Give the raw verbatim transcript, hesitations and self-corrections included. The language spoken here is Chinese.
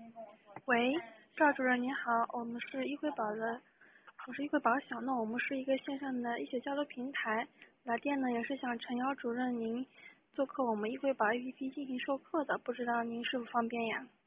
喂，赵主任您好，我们是医惠宝的，我是医惠宝小诺，我们是一个线上的医学交流平台，来电呢也是想诚邀主任您做客我们医惠宝 A P P 进行授课的，不知道您是否方便呀？